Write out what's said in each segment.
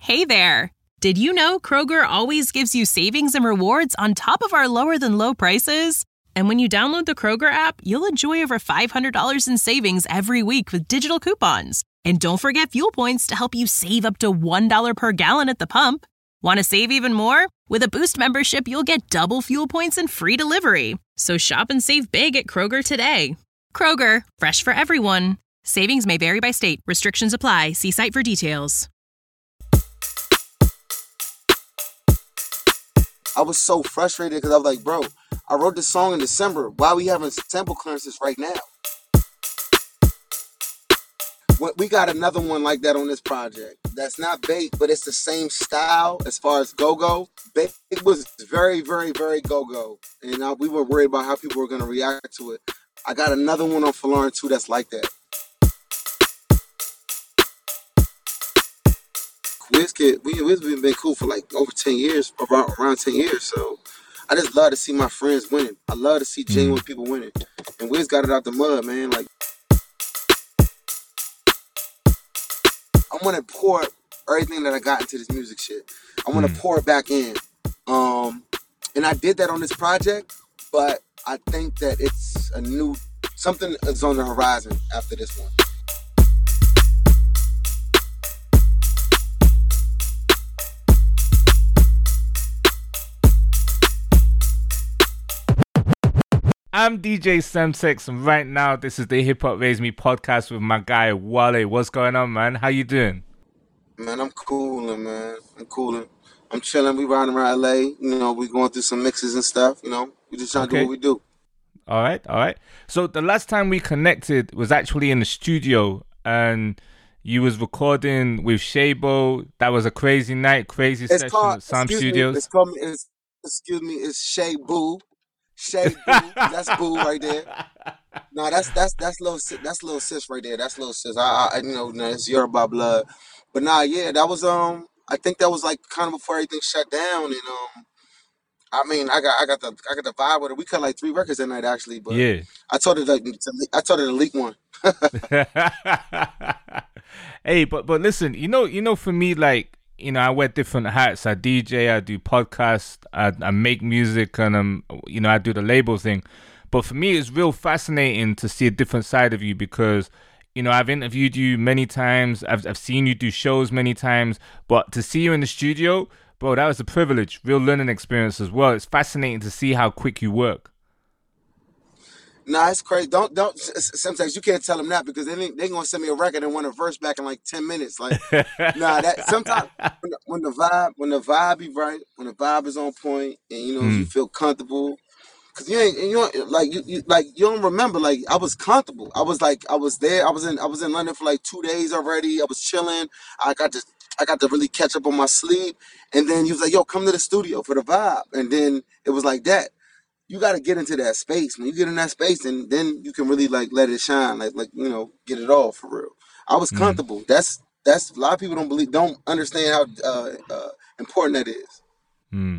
Hey there! Did you know Kroger always gives you savings and rewards on top of our lower than low prices? And when you download the Kroger app, you'll enjoy over $500 in savings every week with digital coupons. And don't forget fuel points to help you save up to $1 per gallon at the pump. Want to save even more? With a Boost membership, you'll get double fuel points and free delivery. So shop and save big at Kroger today. Kroger, fresh for everyone. Savings may vary by state. Restrictions apply. See site for details. I was so frustrated because I was like, bro, I wrote this song in December. Why are we having sample clearances right now? We got another one like that on this project. That's not Bake, but it's the same style as far as go-go. Bake was very, very, very go-go. And we were worried about how people were going to react to it. I got another one on Folarin too that's like that. WizKid, we've been cool for like over 10 years, around 10 years. So I just love to see my friends winning. I love to see genuine people winning. And Wiz got it out the mud, man. Like, I want to pour everything that I got into this music shit. I want to pour it back in. And I did that on this project, but I think that it's something is on the horizon after this one. I'm DJ Semtex, and right now this is the Hip Hop Raised Me podcast with my guy Wale. What's going on, man? How you doing? Man, I'm cooling, man. I'm chilling. We riding around LA. You know, we going through some mixes and stuff. You know, we just trying to do what we do. All right. So the last time we connected was actually in the studio, and you was recording with Shaybo. That was a crazy night, crazy session at Sound Studios. It's Shay Boo. Shay Boo. That's Boo right there. No, that's little sis right there. That's little sis. I it's Yoruba blood. But that was I think that was like kind of before everything shut down, and I mean, I got the vibe with it. We cut like 3 records that night actually, but yeah, I told her to leak one. Hey, but listen, you know, for me, like, you know, I wear different hats. I DJ, I do podcasts, I make music, and I do the label thing. But for me, it's real fascinating to see a different side of you because, you know, I've interviewed you many times. I've seen you do shows many times, but to see you in the studio, bro, that was a privilege, real learning experience as well. It's fascinating to see how quick you work. Nah, it's crazy. Don't. Sometimes you can't tell them that because they gonna send me a record and want a verse back in like 10 minutes. Like, nah. That sometimes when the vibe be right, when the vibe is on point, and you feel comfortable, cause you don't remember. Like, I was comfortable. I was there. I was in London for like 2 days already. I was chilling. I got to really catch up on my sleep, and then he was like, "Yo, come to the studio for the vibe," and then it was like that. You got to get into that space. When you get in that space, and then you can really like let it shine, like get it all for real. I was comfortable. That's a lot of people don't understand how important that is.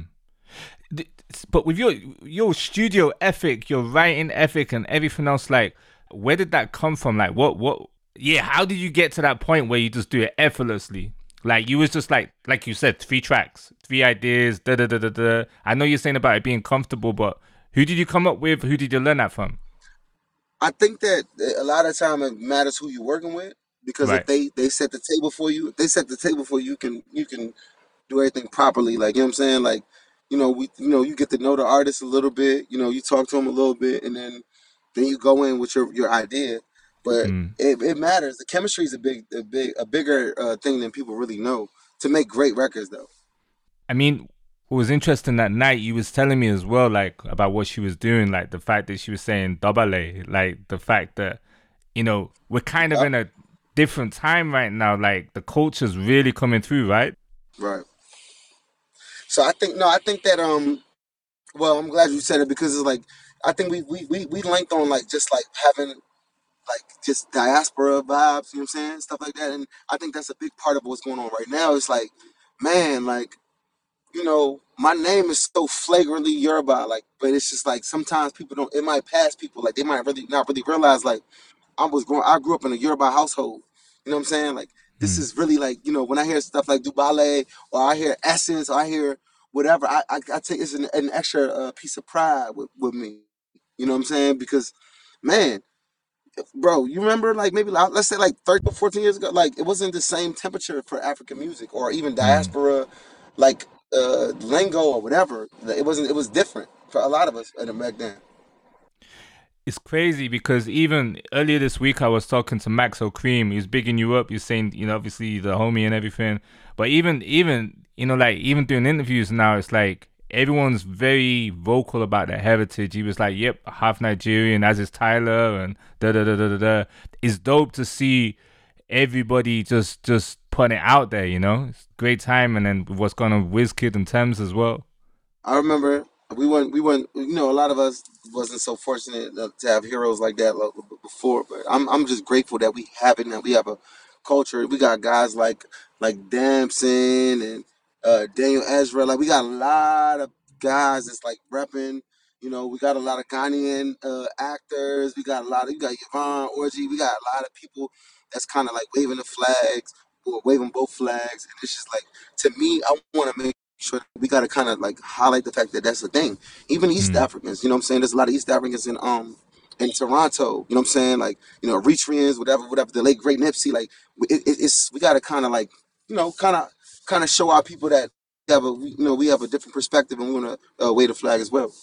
But with your studio ethic, your writing ethic, and everything else, like, where did that come from? Like, what? Yeah, how did you get to that point where you just do it effortlessly? Like, you was just like you said, 3 tracks, 3 ideas, da. I know you're saying about it being comfortable, but who did you come up with? Who did you learn that from? I think that a lot of time it matters who you're working with, because if they set the table for you, you can do everything properly. Like, you know what I'm saying? Like, you get to know the artist a little bit. You talk to them a little bit, and then you go in with your idea. But it matters. The chemistry is a bigger thing than people really know to make great records, though. I mean, what was interesting that night, you was telling me as well, like, about what she was doing, like the fact that she was saying double, like the fact that, we're kind of in a different time right now. Like, the culture's really coming through, right? Right. So I think that well, I'm glad you said it, because it's like, I think we linked on like just like having like just diaspora vibes, you know what I'm saying? Stuff like that. And I think that's a big part of what's going on right now. It's like, man, like, my name is so flagrantly Yoruba, like, but it's just like sometimes people it might pass people, like they might really not really realize, like, I grew up in a Yoruba household, you know what I'm saying? Like, this is really like, when I hear stuff like Dubale, or I hear Essence, or I hear whatever, I take it's an extra piece of pride with me. You know what I'm saying? Because, man, bro, you remember like maybe let's say like 13 or 14 years ago, like it wasn't the same temperature for African music or even Mm. diaspora, like lingo or whatever. It wasn't. It was different for a lot of us back then. It's crazy because even earlier this week I was talking to Maxo Cream. He's bigging you up. He's saying, obviously the homie and everything. But even like even doing interviews now, it's like everyone's very vocal about their heritage. He was like, "Yep, half Nigerian, as is Tyler," and da da da da da da. It's dope to see everybody just putting it out there. It's great time, and then what's going on with WizKid and Thames as well. I remember we weren't. A lot of us wasn't so fortunate to have heroes like that before. But I'm just grateful that we have it now. We have a culture. We got guys like Damson and Daniel Ezra. Like we got a lot of guys that's like repping. We got a lot of Ghanaian actors. We got Yvonne Orji. We got a lot of people that's kind of like waving the flags or waving both flags. And it's just like, to me, I want to make sure that we got to kind of like highlight the fact that that's a thing. Even East Mm. Africans, you know what I'm saying? There's a lot of East Africans in Toronto, you know what I'm saying? Like, Eritreans, whatever, the late great Nipsey, like it's we got to kind of like, kind of show our people that we have a different perspective and we want to wave the flag as well.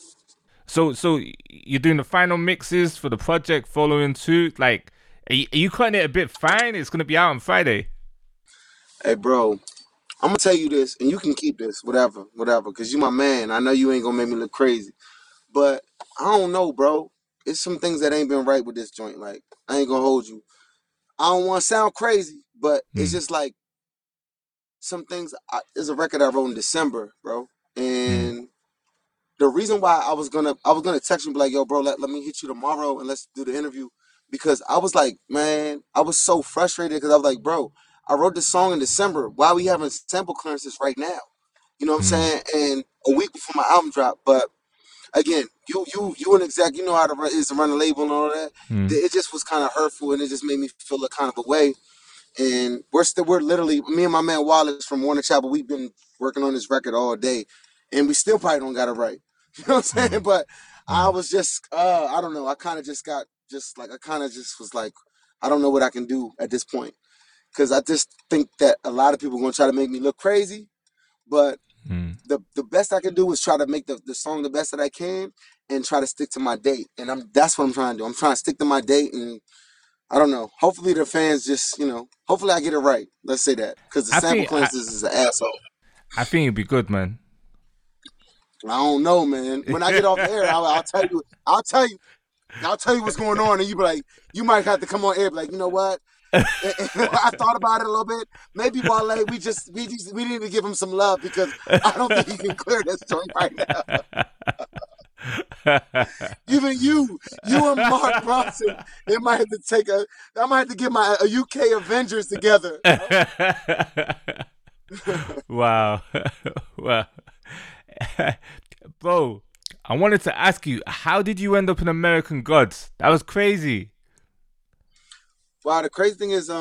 So you're doing the final mixes for the project following suit. Like, are you cutting it a bit fine? It's gonna be out on Friday. Hey, bro, I'm gonna tell you this, and you can keep this, whatever, because you my man. I know you ain't gonna make me look crazy, but I don't know, bro. It's some things that ain't been right with this joint. Like, I ain't gonna hold you. I don't want to sound crazy, but it's Mm. just like some things. There's a record I wrote in December, bro, Mm. and the reason why I was gonna text you and be like, yo, bro, let me hit you tomorrow and let's do the interview, because I was like, man, I was so frustrated because I was like, bro, I wrote this song in December. Why are we having sample clearances right now? You know what I'm Mm. saying? And a week before my album drop. But again, you an exec, you know how to is to run a label and all that. Mm. It just was kind of hurtful, and it just made me feel a kind of a way. And we're literally, me and my man Wallace from Warner Chapel, we've been working on this record all day, and we still probably don't got it right. You know what I'm saying? Mm. But I Mm. was just I don't know. I kind of just got just like I kind of just was like, I don't know what I can do at this point, because I just think that a lot of people are gonna try to make me look crazy. But Mm. the best I can do is try to make the song the best that I can and try to stick to my date. And that's what I'm trying to do. I'm trying to stick to my date, and I don't know. Hopefully the fans just, hopefully I get it right. Let's say that. Because the I sample think I, clearances is an asshole. I think it'd be good, man. I don't know, man. When I get off the air, I'll tell you. I'll tell you what's going on, and you be like, you might have to come on air, be like, you know what? I thought about it a little bit. Maybe Wale, we need to give him some love, because I don't think he can clear this joint right now. Even you and Mark Ronson, they might have to I might have to get my a UK Avengers together. Wow. Wow. Bro, I wanted to ask you, how did you end up in American Gods? That was crazy. Wow, the crazy thing is,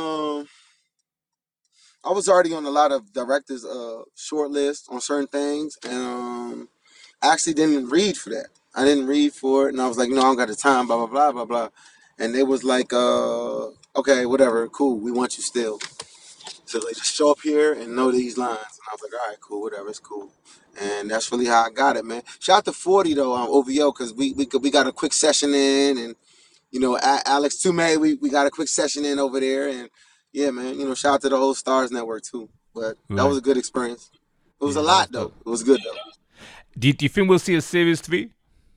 I was already on a lot of directors' short list on certain things, and I actually didn't read for that. I didn't read for it, and I was like, no, I don't got the time, blah blah blah blah blah. And they was like, okay, whatever, cool, we want you still. So like, just show up here and know these lines. And I was like, all right, cool, whatever, it's cool. And that's really how I got it, man. Shout out to 40 though on OVO, because we got a quick session in, and Alex Toomey, we got a quick session in over there, and yeah, man, shout out to the whole Stars Network too. But that was Right. a good experience. It was a Yeah, that was lot though. dope. It was good though. Do you think we'll see a series 3?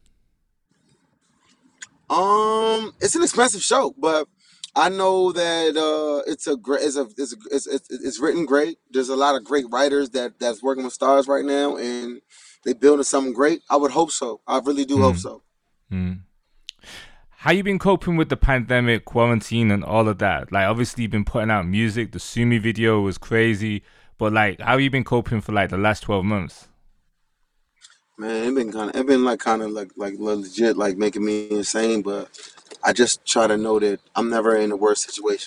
It's an expensive show, but I know that it's a great, it's written great. There's a lot of great writers that's working with Stars right now, and they building something great. I would hope so. I really do hope Mm. so. Mm. How you been coping with the pandemic, quarantine, and all of that? Like, obviously, you've been putting out music. The Sumi video was crazy, but like, how you been coping for like the last 12 months? Man, it been like kind of like legit, like making me insane. But I just try to know that I'm never in a worse situation.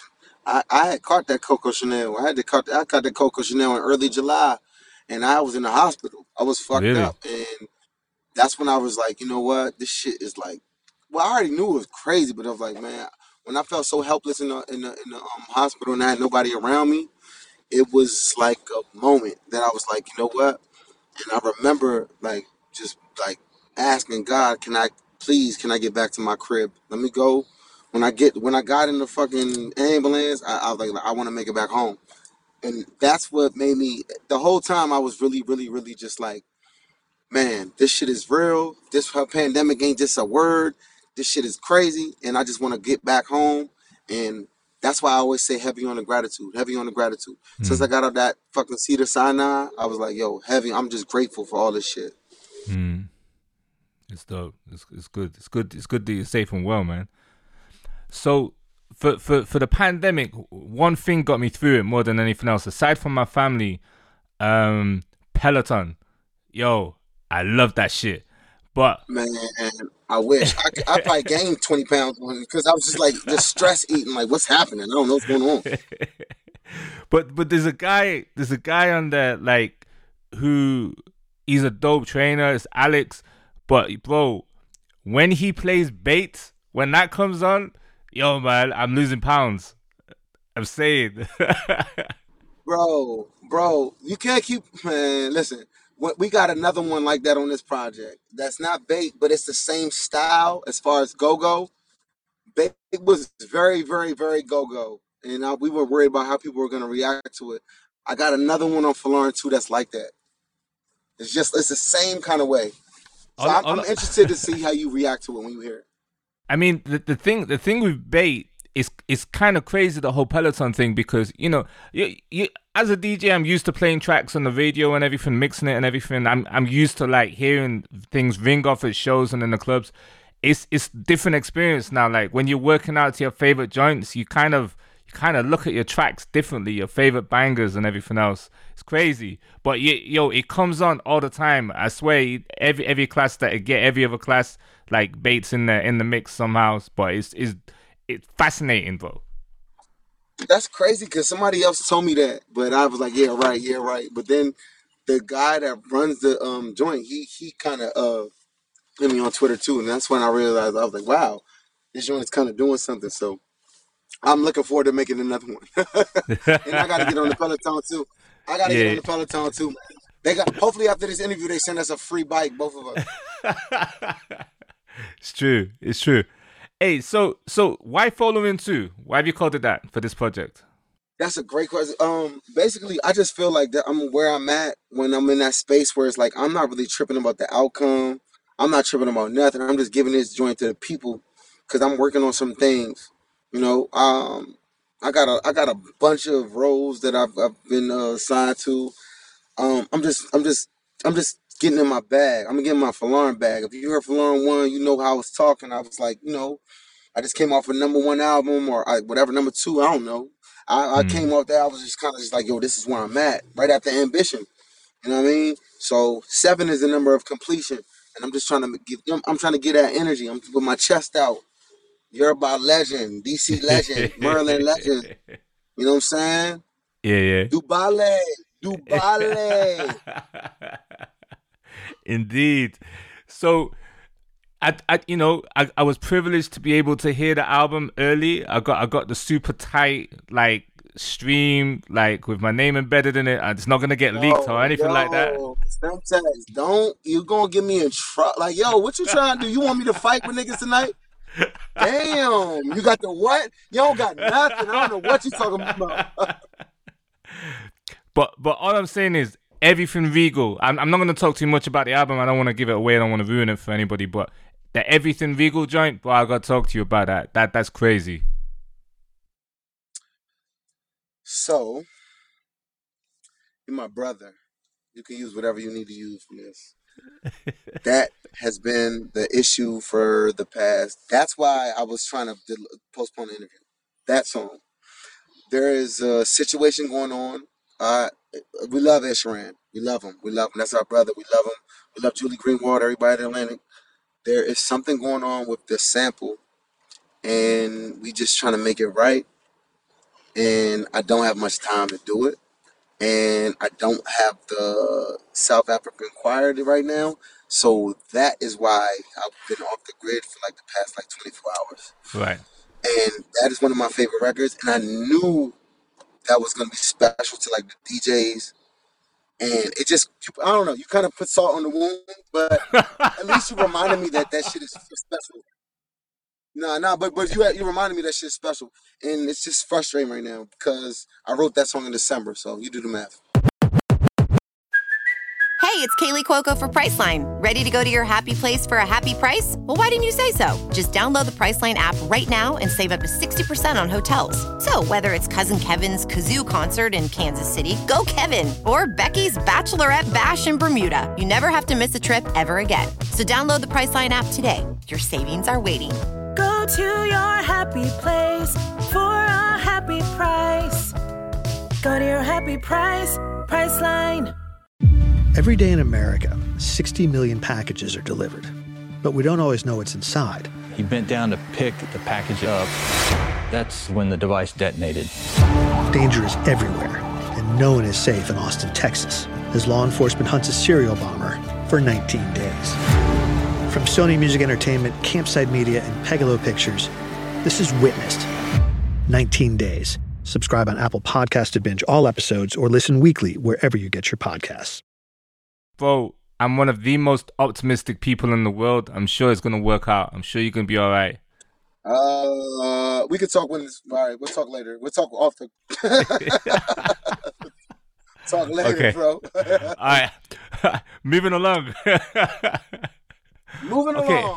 I had caught that Coco Chanel. I caught that Coco Chanel in early July, and I was in the hospital. I was fucked Really? up, and that's when I was like, you know what, this shit is like. Well, I already knew it was crazy, but I was like, man, when I felt so helpless in the hospital and I had nobody around me, it was like a moment that I was like, you know what? And I remember like just like asking God, can I get back to my crib? Let me go. When I got in the fucking ambulance, I was like I want to make it back home. And that's what made me the whole time I was really, really, really just like, man, this shit is real. This pandemic ain't just a word. This shit is crazy, and I just want to get back home. And that's why I always say heavy on the gratitude, heavy on the gratitude. Since I Mm. got out that fucking Cedar Sinai, I was like, yo, heavy. I'm just grateful for all this shit. Mm. It's dope. It's good. It's good. It's good that you're safe and well, man. So for the pandemic, one thing got me through it more than anything else. Aside from my family, Peloton. Yo, I love that shit. But Man, I wish I probably gained 20 pounds because I was just stress eating. Like, what's happening? I don't know what's going on. but there's a guy on there like who he's a dope trainer. It's Alex. But bro, when he plays Bates, when that comes on, yo man, I'm losing pounds. I'm saying. Bro, you can't keep, man. Listen, we got another one like that on this project. That's not bait, but it's the same style as far as go go. Bait was very, very, very go go, and we were worried about how people were going to react to it. I got another one on Florin too that's like that. It's the same kind of way. So all, I'm all, interested to see how you react to it when you hear it. I mean, the thing with bait is kind of crazy, the whole Peloton thing, because you as a DJ, I'm used to playing tracks on the radio and everything, mixing it and everything. I'm used to like hearing things ring off at shows and in the clubs. It's different experience now. Like when you're working out to your favorite joints, you kind of look at your tracks differently, your favorite bangers and everything else. It's crazy, but it comes on all the time. I swear, every class that I get, every other class, like Bates in the mix somehow. But it's fascinating, bro. That's crazy because somebody else told me that, but I was like, yeah, right. But then the guy that runs the joint, he kind of hit me on Twitter too, and that's when I realized I was like, wow, this joint is kind of doing something. So I'm looking forward to making another one, and I got to get on the Peloton too. I got to get on Yeah. the Peloton too, man. They got hopefully after this interview they send us a free bike, both of us. It's true. It's true. Hey, so why following too? Why have you called it that for this project? That's a great question. Basically, I just feel like that I'm where I'm at when I'm in that space where it's like I'm not really tripping about the outcome. I'm not tripping about nothing. I'm just giving this joint to the people because I'm working on some things. You know, I got a bunch of roles that I've been assigned to. I'm just getting in my bag. I'm getting my Falarin bag. If you heard Falarin one, you know how I was talking. I was like, I just came off a number one album or whatever number two. I don't know. I Hmm. came off that. I was just kind of just like, yo, this is where I'm at. Right after Ambition. You know what I mean? So 7 is the number of completion, and I'm just trying to give. I'm trying to get that energy. I'm with my chest out. You're about legend, DC legend, Merlin legend. You know what I'm saying? Yeah, Dubale, Dubale. yeah. Indeed. So I was privileged to be able to hear the album early. I got the super tight like stream like with my name embedded in it, and it's not gonna get leaked or anything like that. Sometimes don't you gonna get me in trouble? Like, yo, what you trying to do? You want me to fight with niggas tonight? Damn, you got the what? You don't got nothing. I don't know what you talking about. But all I'm saying is everything Regal. I'm not gonna talk too much about the album. I don't want to give it away. I don't want to ruin it for anybody. But the Everything Regal joint, bro, I gotta talk to you about that. That's crazy. So, you're my brother. You can use whatever you need to use from this. That has been the issue for the past. That's why I was trying to postpone the interview. That song. There is a situation going on. Uh, we love Isharan. We love him. We love him. That's our brother. We love him. We love Julie Greenwald, everybody in Atlantic. There is something going on with the sample, and we just trying to make it right. and I don't have much time to do it, and I don't have the South African choir right now. So that is why I've been off the grid for like the past like 24 hours. Right. And that is one of my favorite records. And I knew that was going to be special to like the DJs. And it just, I don't know, you kind of put salt on the wound, but at least you reminded me that that shit is special. Nah, but you reminded me that shit's special. And it's just frustrating right now because I wrote that song in December. So you do the math. Hey, it's Kaylee Cuoco for Priceline. Ready to go to your happy place for a happy price? Well, why didn't you say so? Just download the Priceline app right now and save up to 60% on hotels. So whether it's Cousin Kevin's Kazoo Concert in Kansas City, go Kevin, or Becky's Bachelorette Bash in Bermuda, you never have to miss a trip ever again. So download the Priceline app today. Your savings are waiting. Go to your happy place for a happy price. Go to your happy price, Priceline. Every day in America, 60 million packages are delivered. But we don't always know what's inside. He bent down to pick the package up. That's when the device detonated. Danger is everywhere, and no one is safe in Austin, Texas, as law enforcement hunts a serial bomber for 19 days. From Sony Music Entertainment, Campside Media, and Pegalo Pictures, this is Witnessed. 19 Days. Subscribe on Apple Podcasts to binge all episodes or listen weekly wherever you get your podcasts. Bro, I'm one of the most optimistic people in the world. I'm sure it's going to work out. I'm sure you're going to be all right. We could talk when it's, all right, we'll talk later. We'll talk off the... Talk later, Okay. bro. All right. Moving along. Moving along.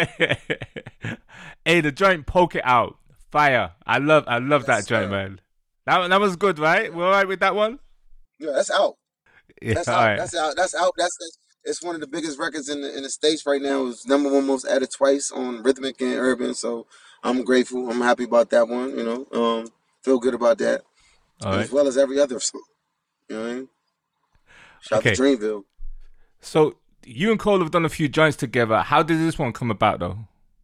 Hey, the joint Poke It Out. Fire. I love that joint, man. That was good, right? We're all right with that one? Yeah, that's out. Yeah, That's all out. right. That's out. It's one of the biggest records in the States right now. It's number one most added twice on Rhythmic and Urban. So I'm grateful. I'm happy about that one. Feel good about that. All And right. as well as every other song. You know what I mean? Shout Okay. out to Dreamville. So you and Cole have done a few joints together. How did this one come about, though?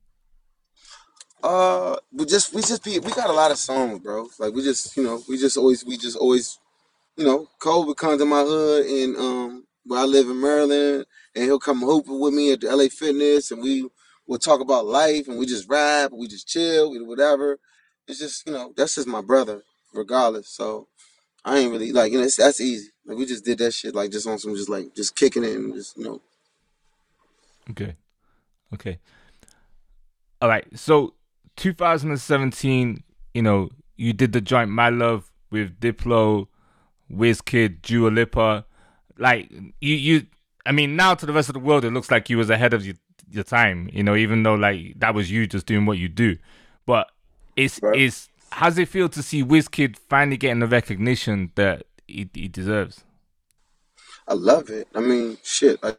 We got a lot of songs, bro. Like we just always, Cole would come to my hood and where I live in Maryland, and he'll come hooping with me at the LA Fitness, and we will talk about life, and we just rap, we just chill, we do whatever. It's just, that's just my brother, regardless. So I ain't really like, that's easy. Like we just did that shit, like just on some, just kicking it and just, Okay. All right. So 2017, you did the joint My Love with Diplo, Wizkid, Dua Lipa. Like I mean, now to the rest of the world, it looks like you was ahead of your time, even though like that was you just doing what you do. But how's it feel to see Wizkid finally getting the recognition that he deserves? I love it. I mean, shit. Like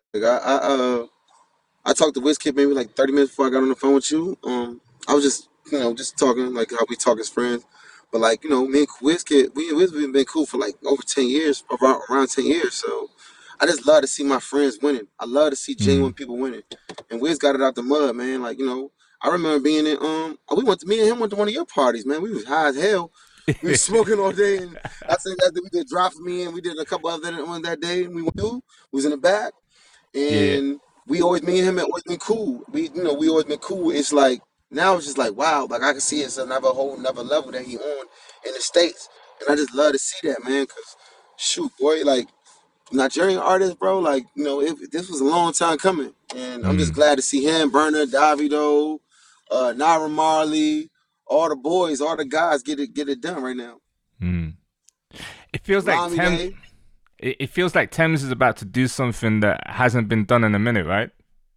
I talked to Wizkid maybe like 30 minutes before I got on the phone with you. I was just talking like how we talk as friends. But like, me and Wizkid, we've been cool for like over 10 years, around 10 years. So I just love to see my friends winning. I love to see genuine people winning. And Wiz got it out the mud, man. Like, I remember being in, me and him went to one of your parties, man. We was high as hell. We was smoking all day. And I think that we did Drop For Me, and we did a couple other ones that day. And we was in the back. And me and him had always been cool. We always been cool. It's like, now it's just like, wow, like I can see it's another level that he on in the States. And I just love to see that, man, because, shoot, boy, like, Nigerian artists, bro, like, this was a long time coming. And I'm just glad to see him, Burner, Davido, Naira Marley, all the boys, all the guys get it done right now. It feels like it feels like Thames is about to do something that hasn't been done in a minute, right?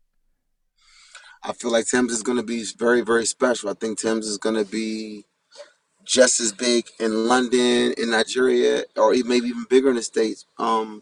I feel like Thames is going to be very, very special. I think Thames is going to be just as big in London, in Nigeria, or maybe even bigger in the States. I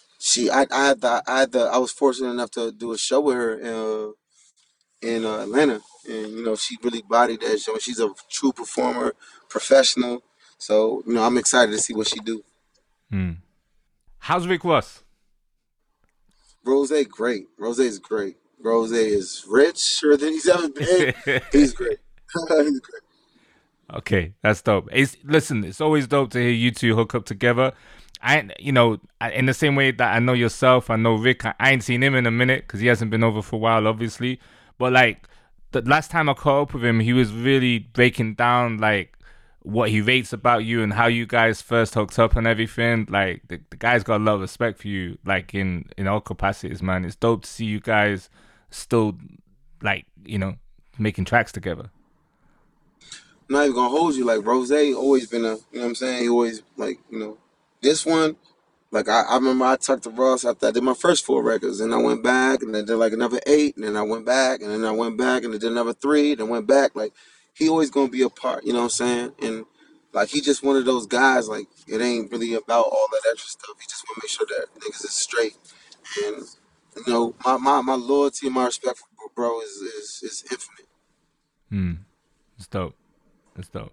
was fortunate enough to do a show with her in Atlanta, and she really bodied that show. She's a true performer, professional. So I'm excited to see what she do. How's Rick Ross? Rose great. Rose is great. Rose is richer than he's ever been. He's great. He's great. Okay, that's dope. Listen, it's always dope to hear you two hook up together. In the same way that I know yourself, I know Rick. I ain't seen him in a minute because he hasn't been over for a while, obviously. But like the last time I caught up with him, he was really breaking down like what he rates about you and how you guys first hooked up and everything. Like the guy's got a lot of respect for you, like in all capacities, man. It's dope to see you guys still like making tracks together. I'm not even gonna hold you. Like Rose always been a, you know what I'm saying? He always like, this one, like I remember I talked to Ross after I did my first 4 records, and I went back and I did like another 8, and then I went back and then I went back and I did another 3, then went back. Like he always gonna be a part, you know what I'm saying? And like he just one of those guys, like it ain't really about all that extra stuff. He just wanna make sure that niggas is straight. And my loyalty and my respect for bro is infinite. It's dope. It's dope.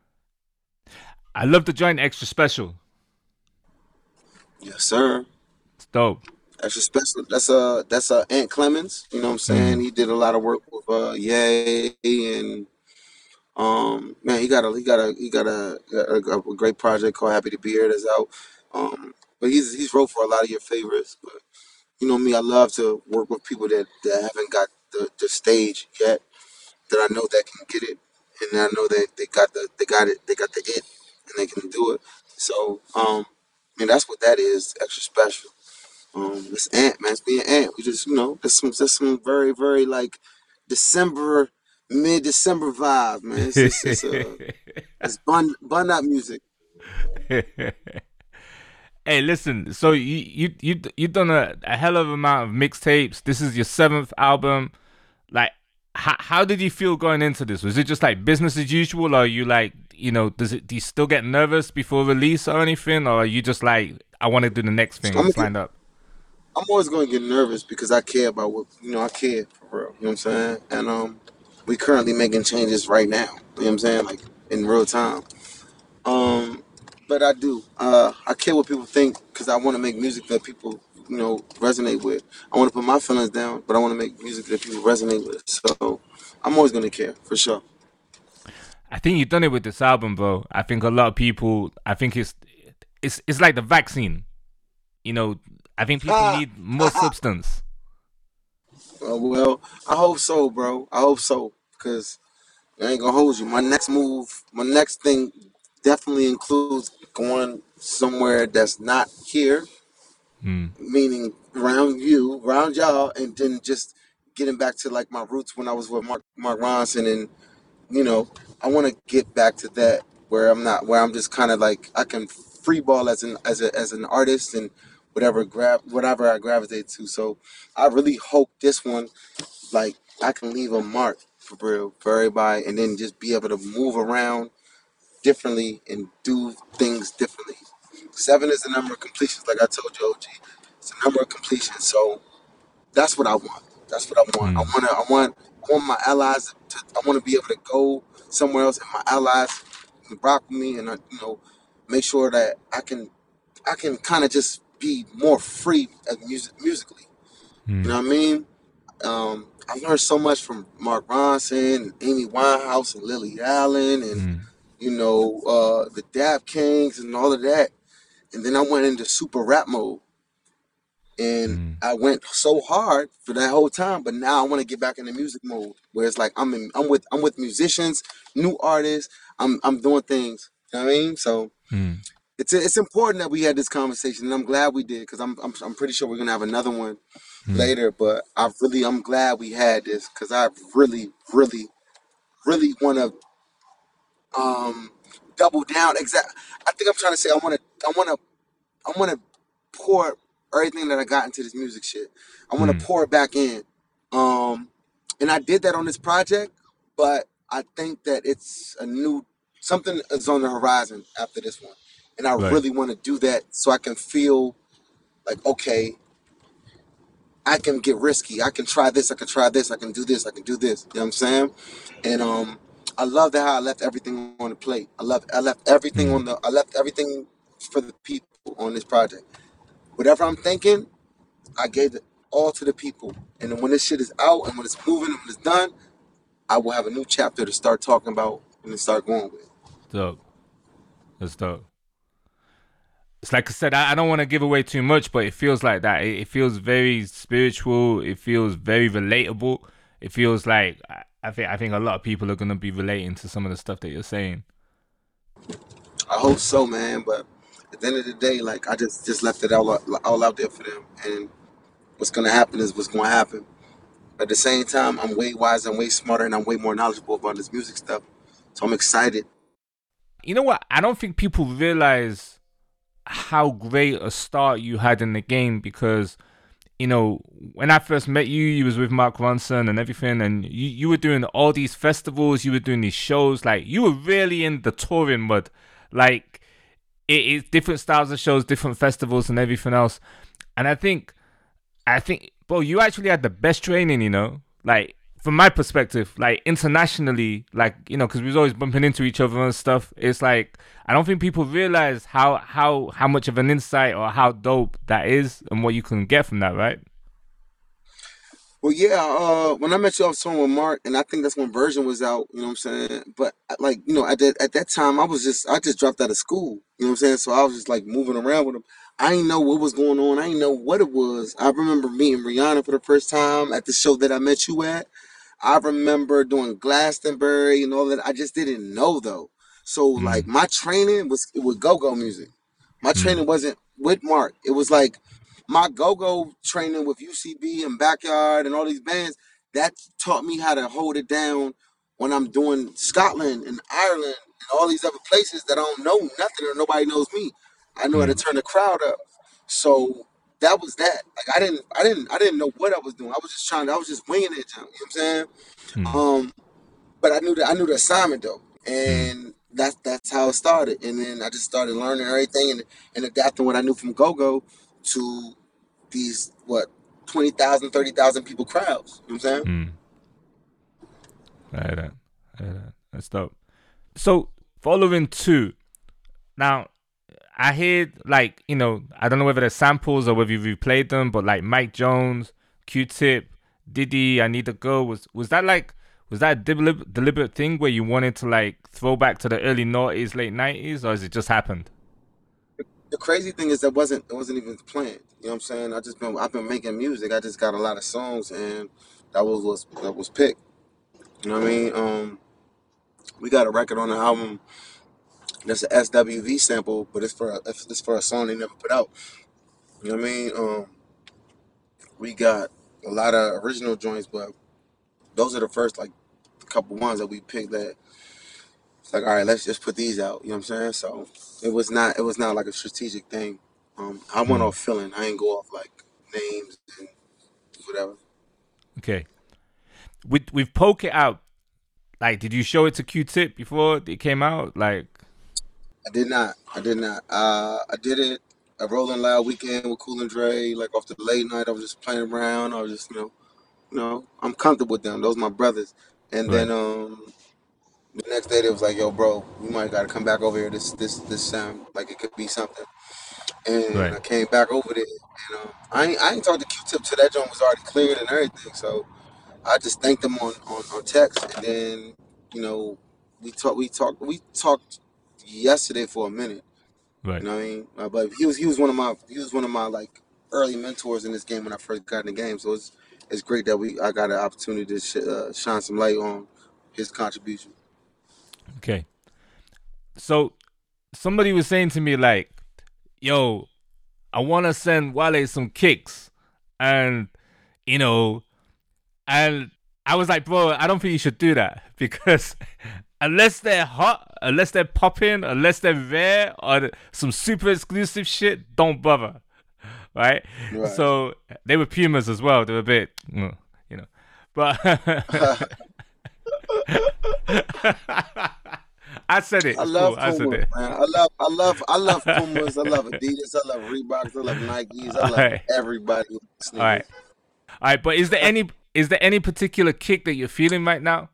I love the joint Extra Special. Yes, sir. It's dope. Extra Special. That's Ant Clemens. You know what I'm saying? He did a lot of work with Ye, and man, he got a great project called Happy to Be Here that's out. But he's wrote for a lot of your favorites. But you know me, I love to work with people that haven't got the stage yet, that I know that can get it, and I know that they got the it, and they can do it. So man, that's what that is. Extra Special. It's Ant, man. It's being Ant. We just, there's some very, very like mid-December vibe, man. It's bun up music. Hey, listen. So you done a hell of amount of mixtapes. This is your 7th album. Like, how did you feel going into this? Was it just like business as usual, or are you like, do you still get nervous before release or anything, or are you just like, I want to do the next thing that's lined up? I'm always going to get nervous because I care about what, I care for real. You know what I'm saying? And we currently making changes right now. You know what I'm saying? Like in real time. But I do. I care what people think because I want to make music that people, resonate with. I want to put my feelings down, but I want to make music that people resonate with. So I'm always going to care for sure. I think you've done it with this album, bro. I think a lot of people. I think it's like the vaccine. I think people need more substance. Well, I hope so, bro. I hope so, because I ain't gonna hold you. My next thing definitely includes going somewhere that's not here, meaning around y'all, and then just getting back to like my roots when I was with Mark Ronson, and I want to get back to that where I'm just kind of like I can free ball as an artist and whatever I gravitate to. So I really hope this one, like, I can leave a mark for real for everybody, and then just be able to move around differently and do things differently. 7 is the number of completions, like I told you, OG. It's a number of completions. So that's what I want. That's what I want. I want my allies I want to be able to go somewhere else, and my allies can rock with me, and make sure that I can kind of just be more free as musically. You know what I mean? I learned so much from Mark Ronson and Amy Winehouse and Lily Allen and the Dap Kings and all of that. And then I went into super rap mode, and I went so hard for that whole time. But now I want to get back into music mode, where it's like I'm with musicians, new artists. I'm doing things. You know what I mean? So. It's important that we had this conversation, and I'm glad we did, because I'm pretty sure we're gonna have another one later. But I'm glad we had this, because I really, really, really want to double down. I think I'm trying to say I want to pour everything that I got into this music shit. I want to pour it back in, and I did that on this project. But I think that it's something is on the horizon after this one. And I really want to do that so I can feel like, okay, I can get risky. I can try this. I can try this. I can do this. I can do this. You know what I'm saying? And I love that how I left everything on the plate. I left everything I left everything for the people on this project. Whatever I'm thinking, I gave it all to the people. And then when this shit is out and when it's moving and when it's done, I will have a new chapter to start talking about and then start going with it. Dope. That's dope. It's like I said, I don't want to give away too much, but it feels like that. It feels very spiritual. It feels very relatable. It feels like I think a lot of people are gonna be relating to some of the stuff that you're saying. I hope so, man. But at the end of the day, like I just left it all out there for them, and what's gonna happen is what's gonna happen. At the same time, I'm way wiser, I'm way smarter, and I'm way more knowledgeable about this music stuff. So I'm excited. You know what? I don't think people realize how great a start you had in the game because, you know, when I first met you, you was with Mark Ronson and everything, and you were doing all these festivals, you were doing these shows, like you were really in the touring mode. Like it's different styles of shows, different festivals and everything else. And I think, bro, you actually had the best training, you know, like from my perspective, like internationally, like, you know, because we was always bumping into each other and stuff. It's like, I don't think people realize how much of an insight or how dope that is and what you can get from that, right? Well, yeah, when I met you, I was talking with Mark, and I think that's when Version was out, you know what I'm saying? But, like, you know, at that time, I just dropped out of school, you know what I'm saying? So I was just, like, moving around with him. I didn't know what was going on. I didn't know what it was. I remember meeting Rihanna for the first time at the show that I met you at. I remember doing Glastonbury and all that. I just didn't know, though. So, like, my training was with go-go music. My training wasn't with Mark. It was like my go-go training with UCB and Backyard and all these bands. That taught me how to hold it down when I'm doing Scotland and Ireland and all these other places that I don't know nothing or nobody knows me. I know how to turn the crowd up. So that was that. Like I didn't know what I was doing. I was just winging it, you know what I'm saying? But I knew the assignment though. And that's how it started. And then I just started learning everything and adapting what I knew from go-go to these 20,000, 30,000 people crowds. You know what I'm saying? I heard that. That's dope. So following two, now I hear like, you know, I don't know whether they're samples or whether you replayed them, but like Mike Jones, Q-Tip, Diddy, I Need to Go. Was that a deliberate thing where you wanted to like throw back to the early noughties, late 90s, or has it just happened? The crazy thing is that it wasn't even planned. You know what I'm saying? I've been making music. I just got a lot of songs, and that was picked. You know what I mean? We got a record on the album that's a SWV sample, but it's for a song they never put out. You know what I mean? We got a lot of original joints, but those are the first like couple ones that we picked that it's like, all right, let's just put these out. You know what I'm saying? So it was not like a strategic thing. I went off feeling. I ain't go off like names and whatever. Okay. With Poke It Out, like, did you show it to Q-Tip before it came out? Like, I did not. I did it a Rolling Loud weekend with Cool and Dre. Like off the late night, I was just playing around. I was just, you know, I'm comfortable with them. Those are my brothers. And then the next day they was like, yo, bro, we might gotta come back over here. This sound like it could be something. And I came back over there. And I ain't talked to Q-Tip till that joint was already cleared and everything. So I just thanked them on text, and then, you know, we talked yesterday for a minute. right. You know what I mean? But he was one of my like early mentors in this game when I first got in the game. So it's great that I got an opportunity to shine some light on his contribution. Okay. So somebody was saying to me like, yo, I want to send Wale some kicks, and, you know, and I was like, bro, I don't think you should do that because unless they're hot, unless they're popping, unless they're rare or some super exclusive shit, don't bother. Right? So they were Pumas as well. They were a bit, you know, but I said it. I love cool. I said Pumas, it. man. I love Pumas. I love Adidas. I love Reeboks. I love Nikes. I love everybody. All right. But is there any particular kick that you're feeling right now?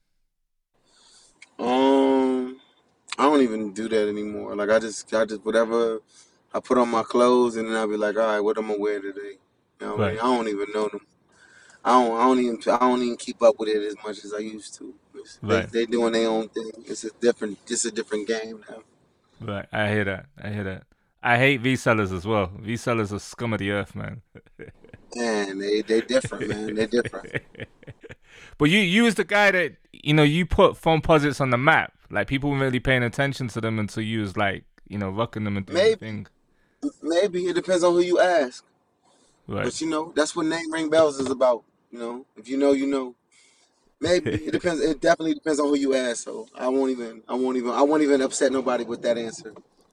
I don't even do that anymore. Like I just whatever I put on my clothes, and then I'll be like, all right, what am I wear today? You know what I mean? I don't even know them. I don't even keep up with it as much as I used to. You rappers. Right. They doing their own thing. It's a different game now. Right. I hear that. I hate resellers as well. Resellers are scum of the earth, man. Man, they different, man. They different. But you was the guy that, you put phone posits on the map. Like, people weren't really paying attention to them until you was like, rocking them and doing the thing. Maybe it depends on who you ask. Right. But that's what Name Ring Bells is about. If you know, you know. Maybe it depends. It definitely depends on who you ask. So I won't even upset nobody with that answer.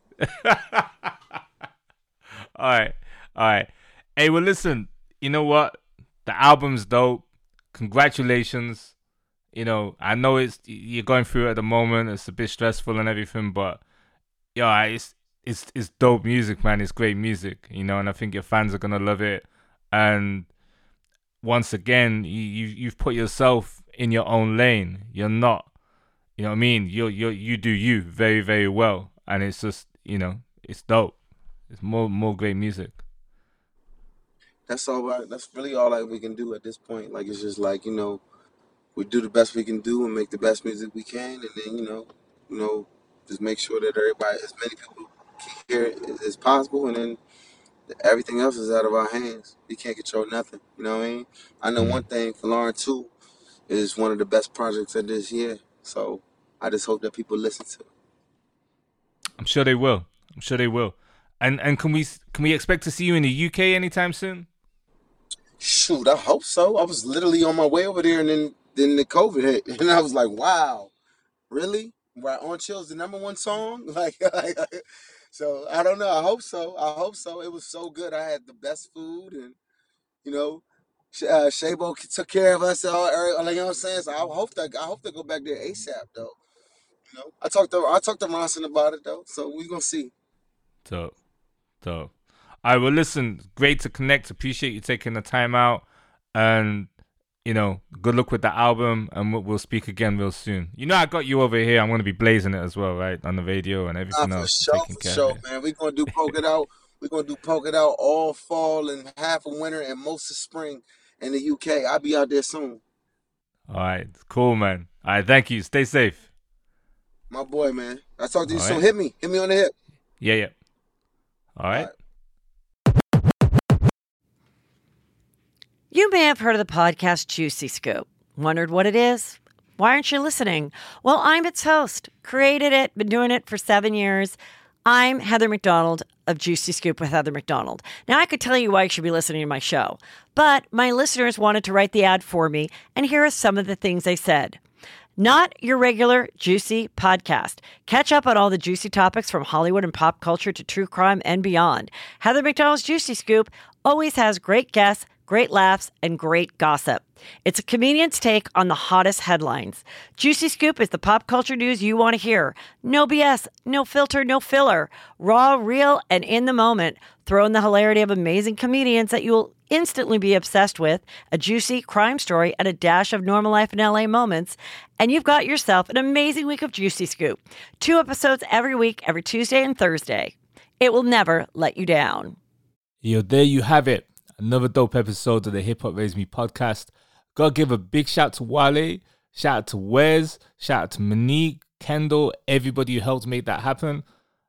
All right. Hey, well, listen. You know what? The album's dope. Congratulations. I know you're going through it at the moment. It's a bit stressful and everything, but it's dope music, man. It's great music, and I think your fans are gonna love it. And once again, you've put yourself in your own lane. You're not, you know what I mean? You do you very, very well, and it's just, it's dope. It's more great music. That's all right. That's really all we can do at this point. Like, it's just like, we do the best we can do and make the best music we can, and then just make sure that everybody, as many people, can hear it as possible, and then everything else is out of our hands. We can't control nothing. You know what I mean? I know one thing, Folarin 2 is one of the best projects of this year. So I just hope that people listen to it. I'm sure they will. And can we expect to see you in the UK anytime soon? Shoot, I hope so. I was literally on my way over there, and then the COVID hit, and I was like, wow, really? Right, On Chill's the #1 song? So I don't know. I hope so. It was so good. I had the best food, and Shabo took care of us all. Like, you know what I'm saying? So I hope to go back there ASAP though. I talked to Ronson about it though. So we gonna see. Dope. All right. Well, listen. Great to connect. Appreciate you taking the time out, and good luck with the album, and we'll speak again real soon. I got you over here. I'm going to be blazing it as well, right? On the radio and everything else. For sure, man. We're going to do Poke It Out. We're going to do Poke It Out all fall and half of winter and most of spring in the UK. I'll be out there soon. All right. Cool, man. All right. Thank you. Stay safe. My boy, man. I'll talk to you soon. Right. Hit me on the hip. Yeah. All right. You may have heard of the podcast Juicy Scoop. Wondered what it is? Why aren't you listening? Well, I'm its host. Created it, been doing it for 7 years. I'm Heather McDonald of Juicy Scoop with Heather McDonald. Now, I could tell you why you should be listening to my show, but my listeners wanted to write the ad for me, and here are some of the things they said. Not your regular juicy podcast. Catch up on all the juicy topics from Hollywood and pop culture to true crime and beyond. Heather McDonald's Juicy Scoop always has great guests, great laughs, and great gossip. It's a comedian's take on the hottest headlines. Juicy Scoop is the pop culture news you want to hear. No BS, no filter, no filler. Raw, real, and in the moment. Throw in the hilarity of amazing comedians that you will instantly be obsessed with, a juicy crime story, and a dash of normal life in LA moments, and you've got yourself an amazing week of Juicy Scoop. 2 episodes every week, every Tuesday and Thursday. It will never let you down. Yo, there you have it. Another dope episode of the Hip Hop Raised Me podcast. Gotta give a big shout to Wale, shout out to Wes, shout out to Monique, Kendall, everybody who helped make that happen.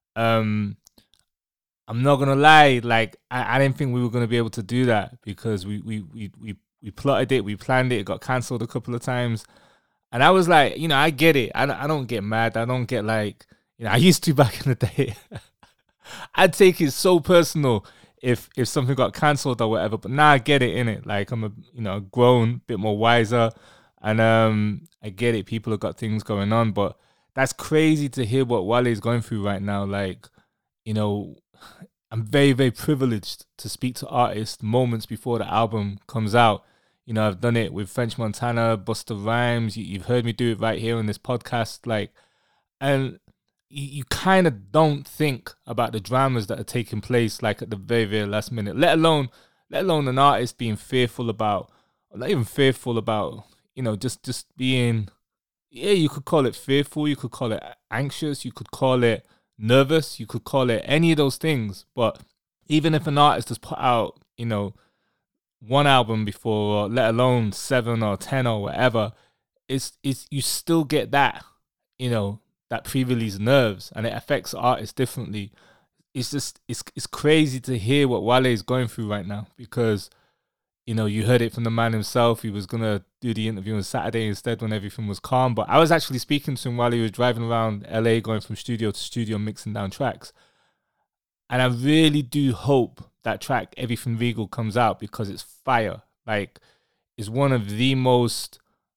I'm not gonna lie, like I didn't think we were gonna be able to do that because we plotted it, we planned it, it got cancelled a couple of times, and I was like, I get it. I don't get mad. I don't get like, I used to back in the day. I'd take it so personal if something got cancelled or whatever, but now I get it, innit? Like, I'm a grown, bit more wiser, and I get it. People have got things going on, but that's crazy to hear what Wale is going through right now. Like, I'm very, very privileged to speak to artists moments before the album comes out. I've done it with French Montana, Busta Rhymes. You've heard me do it right here on this podcast. Like, and you kind of don't think about the dramas that are taking place, like at the very, very last minute. Let alone an artist being fearful about, or not even fearful about, just being. Yeah, you could call it fearful. You could call it anxious. You could call it nervous, you could call it any of those things. But even if an artist has put out, 1 album before, or let alone 7 or 10 or whatever, it's you still get that, you know, that pre-release nerves, and it affects artists differently. It's just it's crazy to hear what Wale is going through right now, because, you know, you heard it from the man himself. He was gonna do the interview on Saturday instead when everything was calm. But I was actually speaking to him while he was driving around LA, going from studio to studio, mixing down tracks. And I really do hope that track Everything Regal comes out, because it's fire. Like, it's one of the most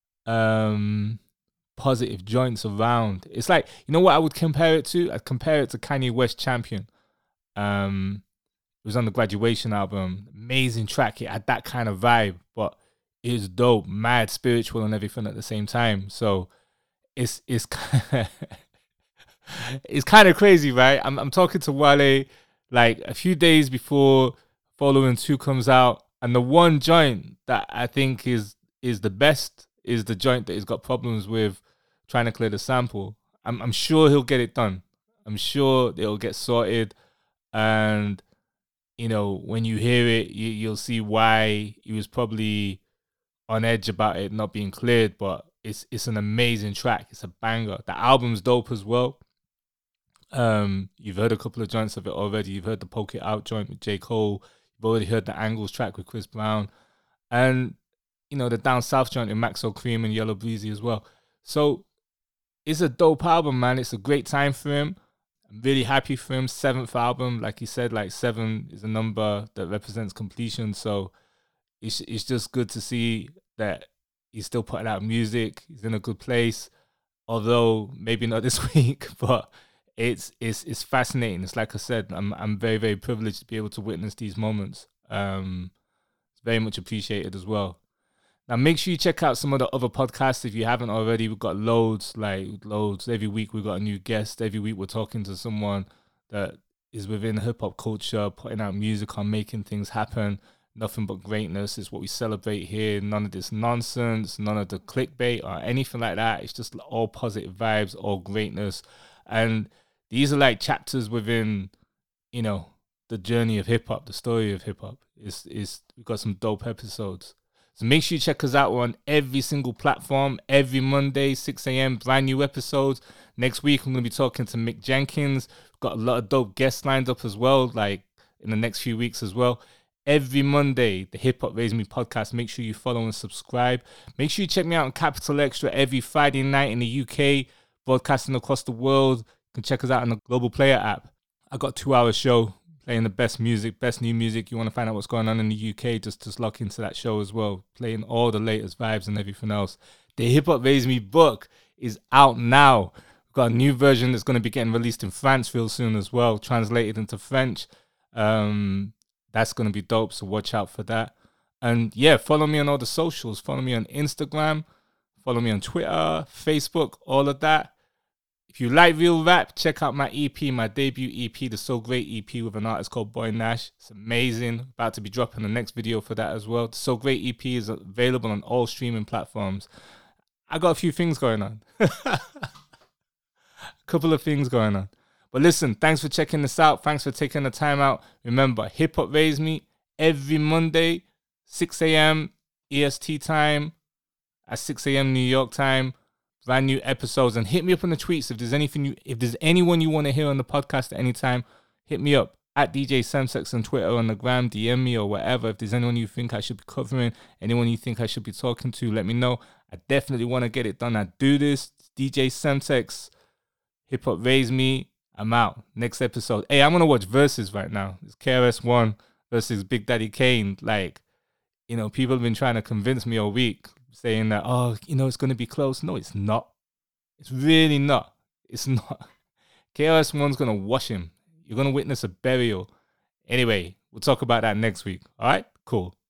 positive joints around. It's like, you know what I would compare it to? I'd compare it to Kanye West Champion. It was on the Graduation album. Amazing track. It had that kind of vibe, but it was dope, mad spiritual and everything at the same time. So it's it's kind of crazy, right? I'm talking to Wale like a few days before Following 2 comes out, and the one joint that I think is the best is the joint that he's got problems with trying to clear the sample. I'm sure he'll get it done. I'm sure it'll get sorted, and you know, when you hear it, you'll see why he was probably on edge about it not being cleared. But it's an amazing track. It's a banger. The album's dope as well. You've heard a couple of joints of it already. You've heard the Poke It Out joint with J. Cole. You've already heard the Angles track with Chris Brown. And, you know, the Down South joint with Maxo Cream and Yellow Breezy as well. So it's a dope album, man. It's a great time for him. I'm really happy for him. 7th album, like he said, like 7 is a number that represents completion. So it's just good to see that he's still putting out music. He's in a good place, although maybe not this week. But it's fascinating. It's like I said, I'm very, very privileged to be able to witness these moments. It's very much appreciated as well. Now, make sure you check out some of the other podcasts if you haven't already. We've got loads. Every week we've got a new guest. Every week we're talking to someone that is within hip-hop culture, putting out music on making things happen. Nothing but greatness is what we celebrate here. None of this nonsense, none of the clickbait or anything like that. It's just all positive vibes, all greatness. And these are like chapters within, you know, the journey of hip-hop, the story of hip-hop. We've got some dope episodes. So make sure you check us out. We're on every single platform, every Monday, 6 a.m., brand new episodes. Next week, I'm going to be talking to Mick Jenkins. We've got a lot of dope guests lined up as well, like in the next few weeks as well. Every Monday, the Hip Hop Raise Me podcast. Make sure you follow and subscribe. Make sure you check me out on Capital Extra every Friday night in the UK, broadcasting across the world. You can check us out on the Global Player app. I got a 2-hour show playing the best music, best new music. You want to find out what's going on in the UK, just lock into that show as well. Playing all the latest vibes and everything else. The Hip Hop Raise Me book is out now. We've got a new version that's going to be getting released in France real soon as well, translated into French. That's going to be dope, so watch out for that. And yeah, follow me on all the socials. Follow me on Instagram. Follow me on Twitter, Facebook, all of that. If you like real rap, check out my EP, my debut EP, the So Great EP with an artist called Boy Nash. It's amazing. About to be dropping the next video for that as well. The So Great EP is available on all streaming platforms. I got a few things going on. A couple of things going on. But listen, thanks for checking this out. Thanks for taking the time out. Remember, Hip Hop Raise Me every Monday, 6 a.m. EST time, at 6 a.m. New York time. Brand new episodes. And hit me up on the tweets if there's anyone you want to hear on the podcast at any time. Hit me up at DJ Semtex on Twitter, on the gram, DM me or whatever. If there's anyone you think I should be covering, anyone you think I should be talking to, let me know. I definitely want to get it done. I do this. DJ Semtex, Hip Hop Raise Me. I'm out. Next episode. Hey, I'm going to watch Versus right now. It's KRS-One versus Big Daddy Kane. Like, you know, people have been trying to convince me all week, saying that, oh, you know, it's going to be close. No, it's not. It's really not. It's not. KRS-One's going to wash him. You're going to witness a burial. Anyway, we'll talk about that next week. All right? Cool.